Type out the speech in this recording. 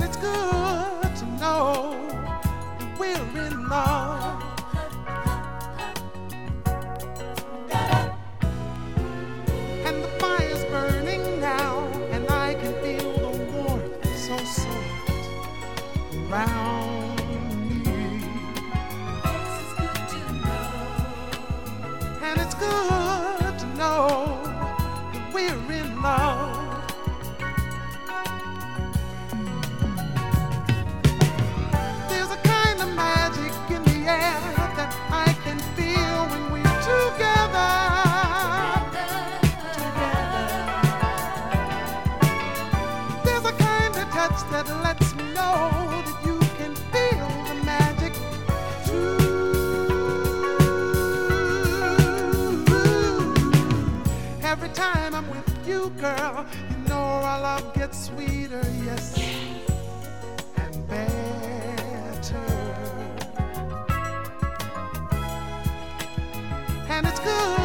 it's good to know that we're in love. And the fire's burning now, and I can feel the warmth so soft around me. This is good to know. And it's good to know that we're in love. There's a kind of magic in the air that I can feel when we're together. There's a kind of touch that lets me know that you can feel the magic too. Every time I'm with you, girl, you know our love gets sweeter, yes, and better. And it's good